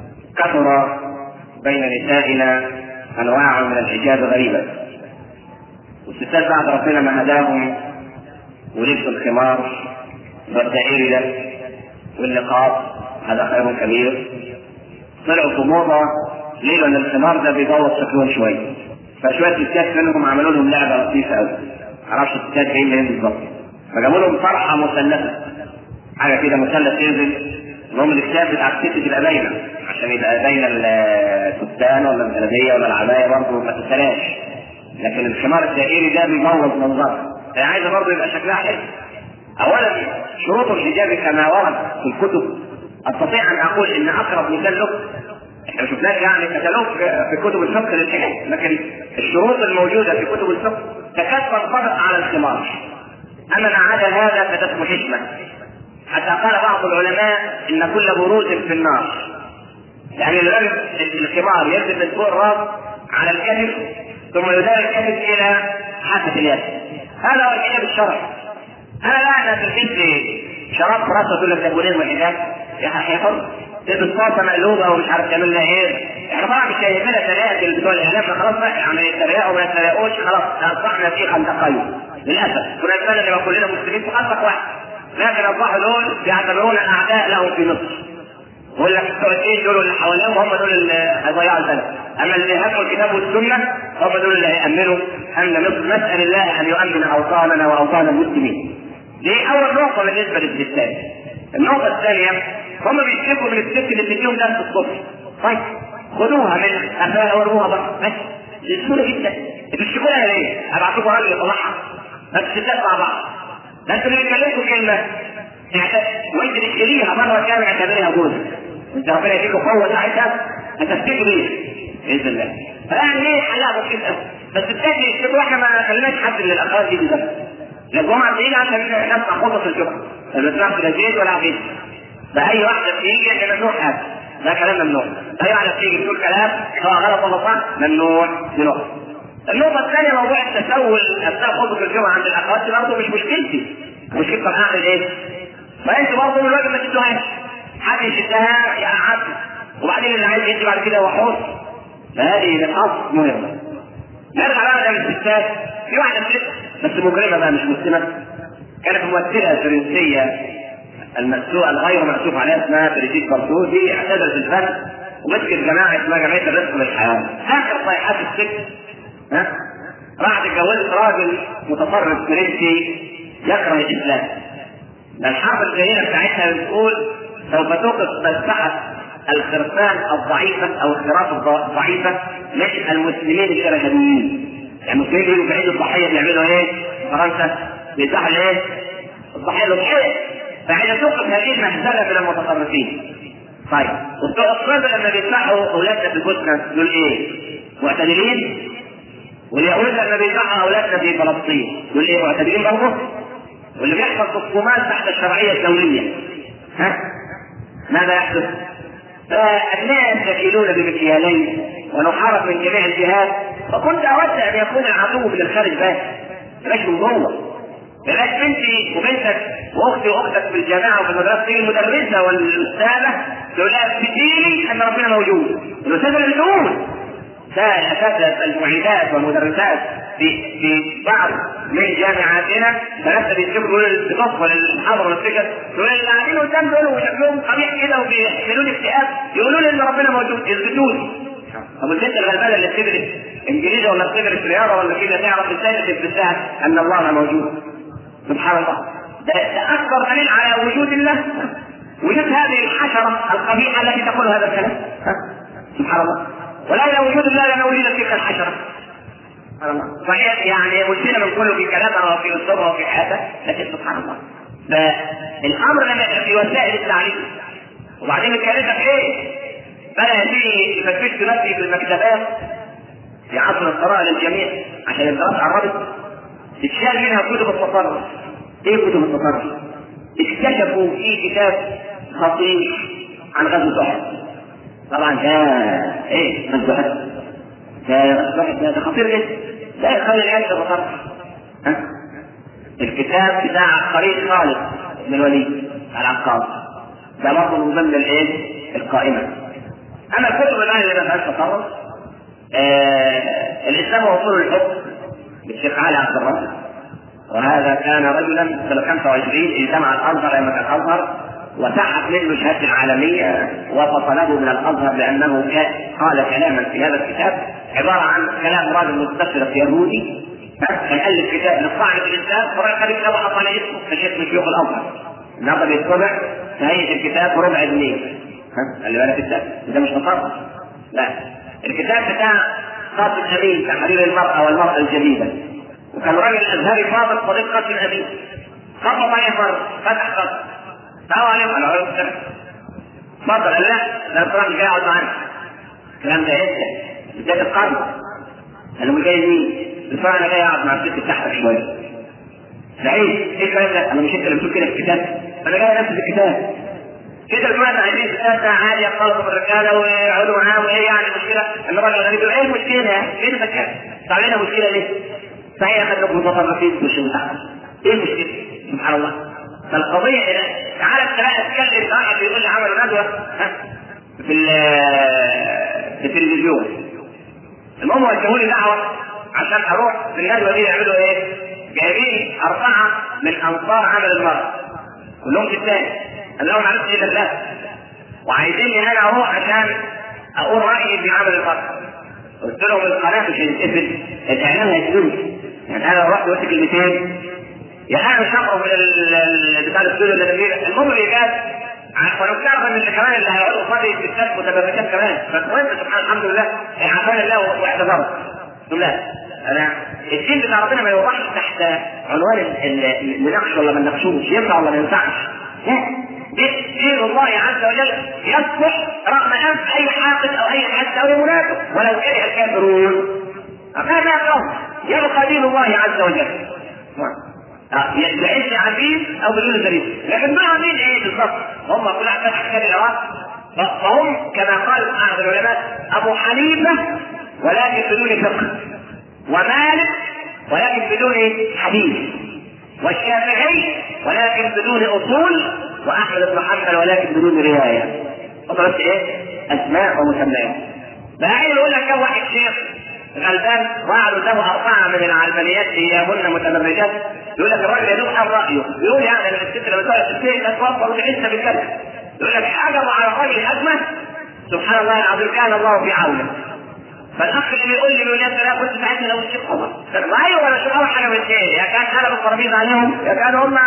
كثر بين نسائنا أنواع من الحجاب غريبة، والستات بعد ربنا ما هداهم ولبس الخمار والدائرة والنقاب هذا خير كبير، طلعوا في موضة ليه؟ لأن الخمار ده بيبوظ شكلهم شوية، فشويه الستات منهم عملوا لهم لعبه لطيفه قوي، معرفش الستات جايين منين بالظبط، فجابوا لهم طرحه مثلثه، حاجه كده مثلث ينزل، المهم الكتاب بتاع الست تبقى باينه عشان يبقى باينه الفستان ولا الجلابيه ولا العبايه برضه ما تتلاش، لكن الخمار الدائري ده بيبوظ منظرها، هي عايزه برضه يبقى شكلها حلو. اولا شروط الحجاب كما ورد في الكتب، استطيع ان اقول ان اقرب مثال له احنا شفناه يعني كتالوج في كتب الفقه للحجاب، لكن الشروط الموجوده في كتب الفقه تكاد تنطبق على الخمار، اما ما عدا هذا فتسمى حشمه، حتى قال بعض العلماء ان كل بروز في النار، يعني الغرب الخمار يلبس من فوق الراس على الكتف ثم يدار الكتف الى حافه اليد، هذا هو الحجاب الشرعي. انا لا انا في البيت شراب راسه كل التبولين والحجاب يا حر تلبس طاسه مقلوبه ومش عارف تعمل لها ايه، احنا طبعا مش شايفينها تريقه بتوع الاعلام، خلاص بقى يعني يتريقوا وما يتريقوش، خلاص اصبحنا في خندقين للاسف، كنا نتمنى نبقى كلنا مسلمين في خندق واحد، لكن اصبحوا دول بيعتبرون اعداء لهم في مصر، ولا السعوديين دول اللي حواليهم هم دول اللي هيضيعوا البلد، اما اللي هاجموا الكتاب والسنه هم دول اللي هيامنوا امن مصر. نسال الله ان يؤمن اوطاننا واوطان المسلمين. دي اول نقطه بالنسبه للستات. النقطه الثانيه هم بيشتكوا من الست اللي بتديهم درس الصبح، طيب خدوها من قفاها وروها بقى بس بسهوله جدا، بتشتكوا لها ليه؟ ابعت لكم راجل يطلعها بس الستات مع بعض، ده انتوا اللي بيتكلموا كلمه وانت تشتريها مره كامله اعتبريها جوزك، انت ربنا يديك قوه ساعتها هتفتكر بيها باذن الله. فيعني ايه حلها بسيطه بس التاني يشتكوا، احنا ما خليناش حد من الاخوات دي بس الجمعه بعيد عشان نسمع خطط الجمعه، ما بنسمعش لا زيت ولا عبيد، فاي واحده تيجي احنا ممنوع هذا، ده كلام ممنوع، اي واحده تيجي تقول كلام سواء غلط ولا صح ممنوع دي نقطه. النقطه الثانيه موضوع التسول اثناء خطبه الجمعه عند الاخوات برضه مش مشكلتي، مشكلتي اعمل ايه؟ فانت برضه من الواجب ما تدوهاش، حد يشدها يقعدها وبعدين اللي عايز يدي بعد كده هو حر، فهذه للحظ مهمه. نرجع بقى للستات، في واحده ست بس مجرمه بقى مش مسلمه، كانت ممثله فرنسيه المسؤول الغير مأسوف عليها اسمها بريجيت بارسو، دي اعتزلت الفن ومسكت جماعه اسمها جمعيه الرزق بالحياه، اخر صيحات الست ها راحت اتجوزت راجل متطرف فرنسي يكره الاسلام. الحرب الجاهليه بتاعتها بتقول سوف توقف مساحه الخرفان الضعيفه او الخراف الضعيفه مش المسلمين الارهابيين، يعني المسلمين بيجوا في عيد الضحيه بيعملوا ايه؟ فرنسا بيذبحوا الايه؟ الضحيه الاضحيه، فعايزه توقف هذه المهزله من المتطرفين. طيب والطلاب لما بيذبحوا اولادنا في البوسنه دول ايه؟ معتدلين؟ واليهود لما بيذبحوا اولادنا في فلسطين دول ايه؟ معتدلين برضه؟ واللي بيحصل في الصومال تحت الشرعيه الدوليه ها؟ ماذا يحدث؟ فالناس يكيلون بمكيالين ونحارب من جميع الجهات، فكنت اود ان يكون العدو من الخارج بس مش من جوه. بلاش بنتي وبنتك واختي واختك في الجامعه وفي المدرسه تيجي المدرسه والاستاذه تقول لها اثبتيلي ان ربنا موجود، الاستاذه اللي بتقول ده الاساتذه المعيدات والمدرسات في في بعض من جامعاتنا ثلاثه بيكتبوا بتصفوا للحضر والفكر، يقول اللي قاعدين قدام دول وشكلهم قبيح كده وبيحملوا لي اكتئاب يقولوا لي ان ربنا موجود، اثبتوا لي. طب البنت الغلبانه اللي بتدرس انجليزي ولا بتدرس رياضه ولا كده تعرف ازاي تثبتها ان الله موجود؟ سبحان الله، ده, ده اكبر دليل على وجود الله، وجود هذه الحشره القبيحه التي تقول هذا الكلام. سبحان الله، ولا وجود الله لما ولدت تلك الحشره. صحيح يعني مشكله من كله في كلامها وفي اسلوبها وفي حياتها، لكن سبحان الله فالامر لما يبقى في وسائل التعليم وبعدين الكارثه في ايه؟ بدا يجي يفتش نفسي في المكتبات في عصر القراءه للجميع عشان الدراسه قربت تتشال منها كتب التصرف. ايه كتب التصرف؟ اكتشفوا في كتاب خطير عن غزوه احد. طبعا ده ايه غزوه احد؟ ده غزوه احد ده خطير جدا، لا يخلي العيال تتصرف. ها؟ الكتاب بتاع خليل خالد بن الوليد العقاد ده برضه من ضمن الايه؟ القائمه. اما الكتب الان اللي ما فيهاش تصرف آه الاسلام وصول الحكم للشيخ علي عبد الرازق، وهذا كان رجلا سنه خمسة وعشرين اجتمع الازهر ائمه الازهر وسحب منه شهادة العالمية وفصله من الازهر لانه قال كلاما في هذا الكتاب عبارة عن كلام راجل مستشرق يهودي كان الف كتاب للطعن في الاسلام فرق كتاب وحط على اسمه كشيخ من شيوخ الازهر. النهارده بيطبع في هيئة الكتاب بربع جنيه. خلي بالك الكتاب ده مش مصرف، لا الكتاب بتاع قاسم امين تحرير المرأة والمرأة الجديدة، وكان راجل ازهري فاضل صديق قاسم امين خبط عليه مرة فتح خط تعالوا عليه على عيون السنة فضل قال لا لا الراجل جاي يقعد معانا الكلام ده ايه بداية القرن قالوا مش جاي مين؟ الفرع انا جاي اقعد مع الست تحت شوية سعيد ايه الكلام ده؟ انا مش انت اللي بتقول كده في الكتاب؟ انا جاي نفس الكتاب كده المعنى عايزين الكتاب ده عادي يخلصوا بالرجاله ويقعدوا معاه وايه يعني المشكله؟ ان الراجل غريب يقول ايه المشكله؟ فين المكان؟ طب علينا مشكله ليه؟ صحيح خدنا متطرفين في الشغل ايه المشكله؟ سبحان الله. فالقضيه هنا تعالى انت بقى اتكلم واحد بيقول لي عملوا ندوه في في التلفزيون. المهم وجهوا لي دعوه عشان اروح في الندوه دي يعملوا ايه؟ جايبين اربعه من انصار عمل المرأة كلهم في الثاني انا لو ما عرفتش ايه ده وعايزيني انا اروح عشان اقول رايي في عمل المرأة. قلت لهم القناه مش هتتقفل الاعلام هيتقفل يعني انا لو رحت قلت كلمتين يا انا شقوا من بتاع الاستوديو اللي المهم اللي جاب ولو تعرف ان كمان اللي هيقعدوا فاضي في السقف متبركات كمان فالمهم سبحان الحمد لله عافانا الله واعتذرت. لا انا الدين بتاع ربنا ما يوضحش تحت عنوان نناقش ولا ما نناقشوش ينفع ولا ما ينفعش. لا دين الله عز وجل يصلح رغم انف اي حاقد او اي حد او منافق ولو كره الكافرون فهذا قول يبقى دين الله عز وجل يعيش عبيد او بدون دليل. لكن مع مين ايه بالضبط؟ هم كل احد احكام العراق فهم كما قال احد العلماء ابو حنيفه ولكن بدون فقه ومالك ولكن بدون حديث والشافعي ولكن بدون اصول واحمد بن حنبل ولكن بدون روايه. وصلت ايه؟ اسماء ومسميات. فقاعد يقول لك كم واحد شيخ غلبان وقعدوا له اربعه من العلمانيات اياهن متبرجات يقول لك الراجل يدوب عن رايه يقول يعني ان الست لما تقعد في البيت تتوفر وتعيشها بالكذب يقول لك حاجه مع الراجل ازمه سبحان الله العظيم كان الله في عونه. فالاخ اللي بيقول لي يا لا كنت ساعتها لو الشيخ خبر ايوه انا شوف اول حاجه من ايه يا كان انا بالترابيزه عليهم يا كانوا هم.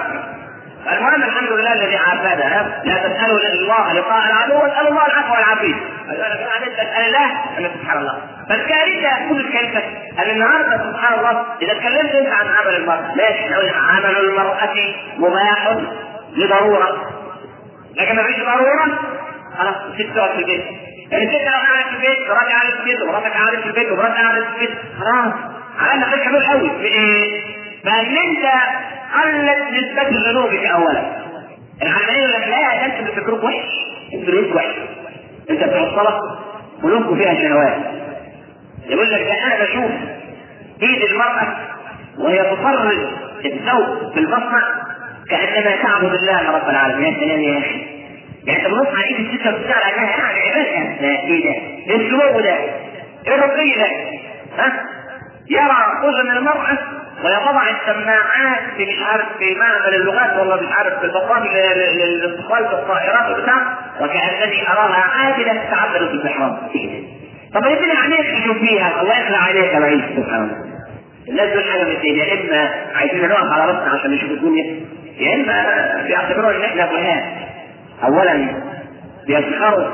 المهم الحمد لله الذي عافانا لا تسالوا الله لقاء العدو واسالوا الله العفو والعافيه. تسال الله ان سبحان الله. فالكارثه كل الكارثه ان النهارده سبحان الله اذا اتكلمت انت عن عمل المراه ماشي نقول عمل المراه مباح لضروره لكن ما فيش ضروره خلاص الست تقعد في البيت. يعني الست لو قاعده في البيت مراتي قاعده في البيت ومراتك قاعده في البيت ومراتي قاعده في البيت خلاص عملنا خير كبير قوي بايه؟ بان انت قلت نسبه ذنوبك اولا. العمليه يقول لك لا انت بتفكروك وحش انت بتفكروك وحش انت بتوصلك قلوبكم فيها شهوات. يقول لك ده انا بشوف ايد المراه وهي تفرج الثوب في المصنع كانما تعبد الله رب العالمين. يا سلام يا اخي يعني تبص على ايد الست بتشتغل عليها يعني عباده لا ايه ده؟ ايه السلوك ده؟ ايه الرقي ده؟ ها؟ يرى جزء من المرأة ويضع السماعات في مش عارف في معمل اللغات والله مش عارف في البطاقة للاتصال بالطائرات وبتاع وكأنني أراها عادلة تعبد في البحران. طب يبني عليك تشوف فيها الله يخلع عليك يا معيش سبحان الله. الناس دول حاجة من يا إما عايزين نقف على رأسنا عشان نشوف الدنيا يا إما بيعتبروا إن إحنا فهاد. أولا بيسخروا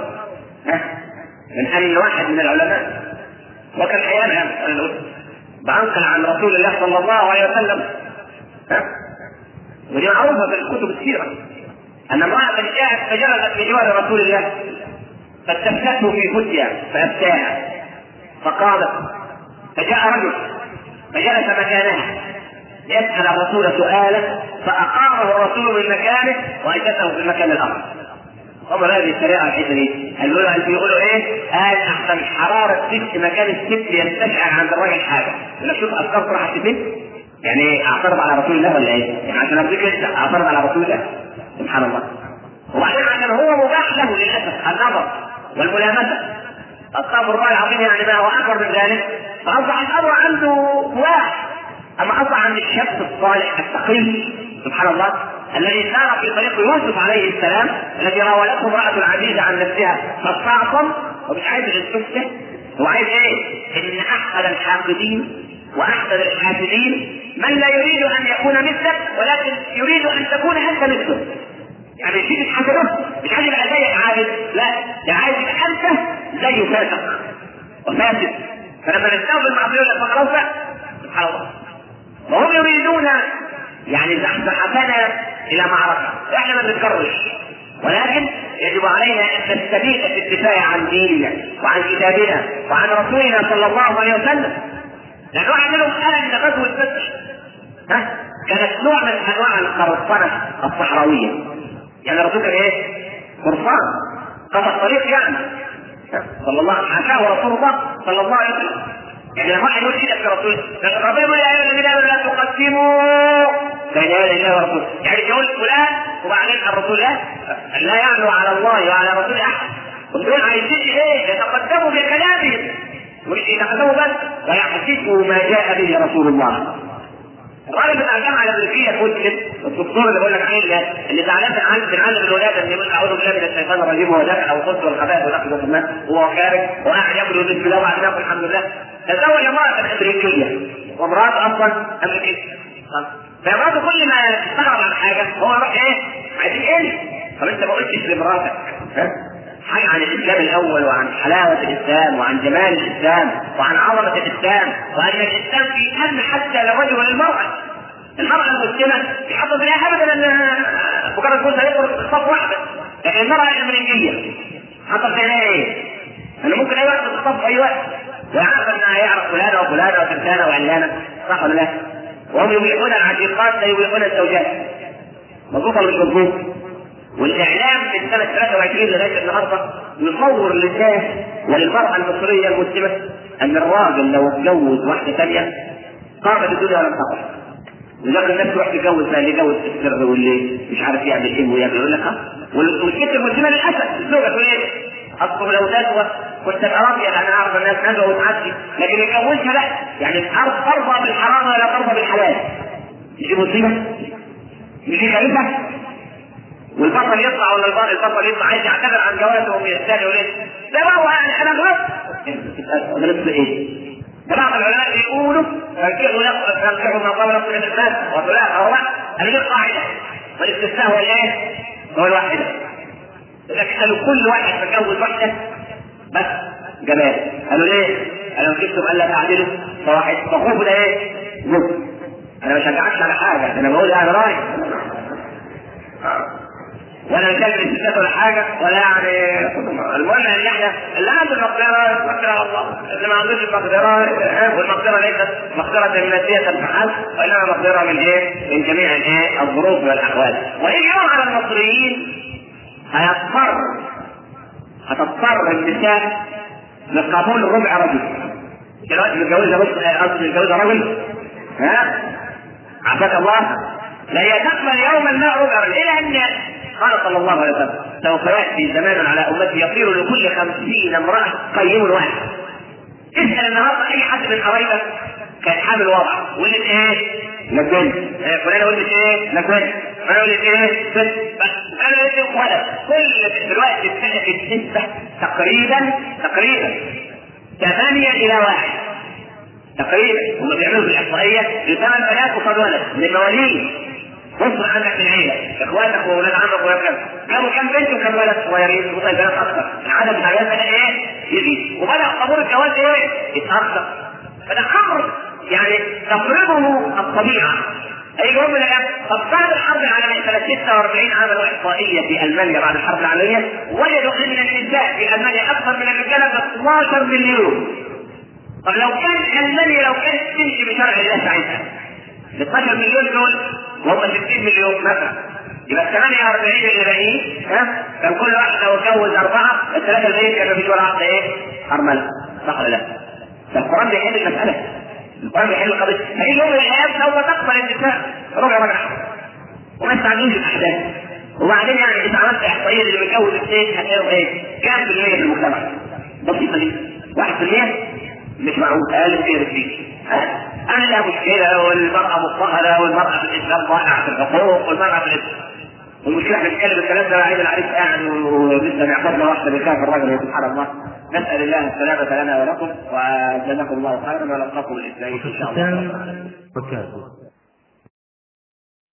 من أن واحد من العلماء وكان أيامها بعنقل عن رسول الله صلى الله عليه وسلم ها ودي معروفه في الكتب السيره ان امراه جاءت فجلست بجوار رسول الله فاستفتته في فتيا فافتاها فقالت فجاء رجل فجلس مكانها يسال الرسول سؤالا فاقامه الرسول من مكانه واجلسه في المكان الاخر. هم هذه الشريعه الحته دي قالوا يقولوا ايه؟ قال احسن حراره ست مكان الست يستشعر عند الراجل حاجه. لما اشوف افكار راح تفيد يعني اعترض على رسول الله ولا ايه؟ يعني عشان افتكر اعترض على رسول الله سبحان الله. وبعدين عشان هو مباح له للاسف النظر والملامسه استغفر الله العظيم يعني ما هو اكبر من ذلك فاصبح الامر عنده مباح. اما اصبح عند الشاب الصالح التقي سبحان الله الذي سار في طريق يوسف عليه السلام الذي راودته امرأة العزيز عن نفسها فاستعصم ومش عايز السكتة، هو عايز ايه؟ ان احسن الحاقدين واحسن الحاسدين من لا يريد ان يكون مثلك ولكن يريد ان تكون انت مثله. يعني مش يجي حسنه، مش عايز يبقى زيك عابد، لا، ده عايز يبقى انت زيه فاسق وفاسد. فلما نستوعب المعصيه ولا فخلاص سبحان الله. وهم يريدون يعني زحزحتنا الى معركه، احنا ما بنتكرش، ولكن يجب علينا ان نستبيح في الدفاع عن ديننا وعن كتابنا وعن رسولنا صلى الله عليه وسلم. لأنه عملهم ألم لغزوة بدر، ها؟ كانت نوع من أنواع القرصنة الصحراوية. يعني الرسول كان إيه؟ قرصان، قطع الطريق يعني. صلى الله عليه وسلم حكاه رسول الله صلى الله عليه وسلم. يعني لما واحد يقول كده في رسول الله، ربنا يقول يا أيها الذين آمنوا لا تقسموا بين يدي الله ورسوله. يعني يقول فلان وبعدين الرسول لا لا يعلو على الله وعلى رسوله أحد. ودول عايزين إيه؟ يتقدموا بكلامهم مش يتقدموا بس ويحدثوا ما جاء به رسول الله. الراجل بتاع الجامعه الامريكيه مسلم، الدكتور اللي بقول لك عليه اللي زعلان بنعلم بنعلم الولاده ان يقول اعوذ بالله من الشيطان الرجيم وهو داخل او خبز والخبائث وداخل في الناس وهو خارج وقاعد ياكل بسم الله وبعد ياكل الحمد لله. تزوج امراه امريكيه وامراه اصلا امريكيه. فمراته كل ما تستغرب عن حاجه هو يروح ايه؟ عايزين ايه؟ طب انت ما قلتش لمراتك حاجة عن الإسلام الأول وعن حلاوة الإسلام وعن جمال الإسلام وعن عظمة الإسلام وأن الإسلام في هم حتى للرجل وللمرأة. المرأة المسلمة يحفظ لها أبدا أن مجرد جوزها يخرج صف واحدة، لكن المرأة الأمريكية حفظ لها إيه؟ أنه ممكن أي وقت تصف أي وقت ويعرف أنها يعرف فلانة وفلانة وفلانة وعلانة، صح ولا لا؟ وهم يبيحون العتيقات لا يبيحون الزوجات. مظبوط ولا مش مظبوط؟ والاعلام من سنه ثلاثة وعشرين لغايه النهارده يصور للناس وللمراه المصريه المسلمه ان الراجل لو اتجوز واحده ثانيه قامت الدنيا ولم تقع. لذلك الناس تروح تتجوز بقى اللي يتجوز في السر واللي مش عارف يعمل ايه ويعمل يقول لك ها. والست المسلمه للاسف الزوجه تقول ايه؟ اصل لو نزوه كنت ابقى انا اعرف الناس نزوه وتعدي، لكن يتجوزها لا، يعني ترضى بالحرام ولا ترضى بالحلال. دي مصيبه؟ مش دي كارثه؟ والبطل يطلع ولا البطل البطل يطلع عايز يعتذر عن جوازه ويستاهل يقول ايه؟ ده ما هو انا انا غلطت. غلطت ايه؟ بعض العلماء يقولوا فانكحوا فانكحوا ما قبل رسول الله وثلاث او اربع، هذه القاعده والاستثناء هو الايه؟ هو الواحده. لكن كل واحد تجوز واحده بس جمال. قالوا ليه؟ قالوا كنتم الا تعدلوا فواحد فخوف ده ايه؟ نص. انا ما بشجعكش على حاجه، انا بقول انا رايي ولا نتاجر الستات ولا حاجه ولا يعني. المهم ان احنا اللي عنده المقدره يتوكل على الله، اللي ما عندوش المقدره والمقدره ليست مقدره ذاتيه فحسب وانما مقدره من ايه؟ من جميع الايه؟ الظروف والاحوال. واليوم على المصريين هيضطر هتضطر النساء لقبول ربع رجل. دلوقتي متجوزه بس قصدي متجوزه رجل ها؟ عافاك الله. لا يتقبل يوما ما ربع رجل الى ان قال صلى الله عليه وسلم سوف ياتي زمان على امتي يصير لكل خمسين امراه قيم واحد. اسال النهارده اي حد من قرايبك كان حامل وضع ولد ايه؟ لكن فلان ولد ايه؟ لكن فلان ولد ايه؟ ست بس انا ولد ولد. كل دلوقتي ابتدت النسبه تقريبا تقريبا ثمانيه الى واحد تقريبا. هم بيعملوا في الاحصائيه لثمان بنات وصاد ولد من المواليد. بص عندك من عيلة اخواتك واولاد عمك وهكذا كانوا كم بنت وكم ولد صغيرين وطيب بنات اكثر. العدد الحاجات بدا ايه؟ يزيد وبدا قبول الجواز ايه؟ يتاخر. فده امر يعني تفرضه الطبيعه. هيجي يوم من الايام طب بعد الحرب العالميه سنه ستة وأربعين عملوا احصائيه في المانيا بعد الحرب العالميه وجدوا ان النساء في المانيا اكثر من الرجال ب اثناشر مليون. طب لو كان المانيا لو كانت تمشي بشرع الله ساعتها اثناشر مليون دول وهم ستين مليون مثلا يبقى ثمانية وأربعين اللي باقيين ها كان كل واحد لو اتجوز اربعه الثلاثه الباقيين كان مفيش ولا واحده ايه؟ ارمله. صح ولا لا؟ فالقران بيحل المساله. القران بيحل القضيه. هيجي يوم من الايام سوف تقبل النساء ربع رجعه وما يستعجلوش الاحداث. وبعدين يعني اذا عملت احصائيه اللي بيتجوز اثنين هتلاقوا ايه؟ كام في المية في المجتمع؟ بسيطه جدا. واحد في المية مش معقول قال فيه رجليك أعلى مشكلة، والمرأة مضطهدة، والمرأة في الإسلام ضائعة في الحقوق، والمرأة في الإسلام والمشكلة احنا بنتكلم الكلام ده عيد العريس قاعد ولسه معقدنا واحدة بكافر الراجل سبحان الله. نسأل الله السلامة لنا ولكم وجزاكم الله خيرا ونلقاكم الإسلام إن شاء الله.